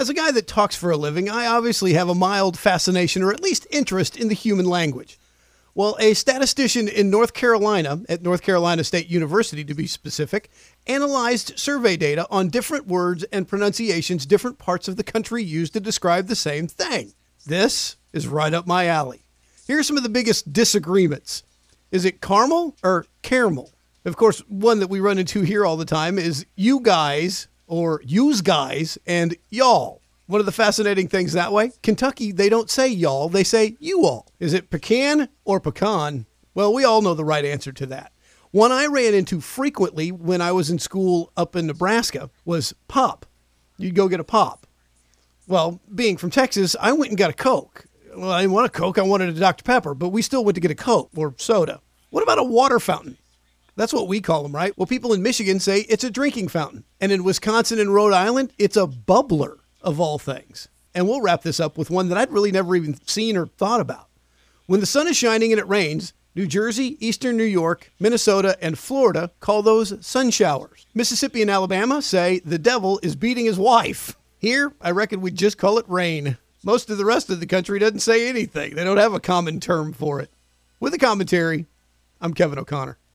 As a guy that talks for a living, I obviously have a mild fascination or at least interest in the human language. Well, a statistician in North Carolina, at North Carolina State University to be specific, analyzed survey data on different words and pronunciations different parts of the country use to describe the same thing. This is right up my alley. Here are some of the biggest disagreements. Is it caramel or caramel? Of course, one that we run into here all the time is you guys or yous guys and y'all. One of the fascinating things that way, Kentucky, they don't say y'all, they say you all. Is it pecan or pecan? Well, we all know the right answer to that. One I ran into frequently when I was in school up in Nebraska was pop. You'd go get a pop. Well, being from Texas, I went and got a Coke. Well, I didn't want a Coke, I wanted a Dr. Pepper, but we still went to get a Coke or soda. What about a water fountain? That's what we call them, right? Well, people in Michigan say it's a drinking fountain. And in Wisconsin and Rhode Island, it's a bubbler, of all things. And we'll wrap this up with one that I'd really never even seen or thought about. When the sun is shining and it rains, New Jersey, Eastern New York, Minnesota, and Florida call those sun showers. Mississippi and Alabama say the devil is beating his wife. Here, I reckon we'd just call it rain. Most of the rest of the country doesn't say anything. They don't have a common term for it. With a commentary, I'm Kevin O'Connor.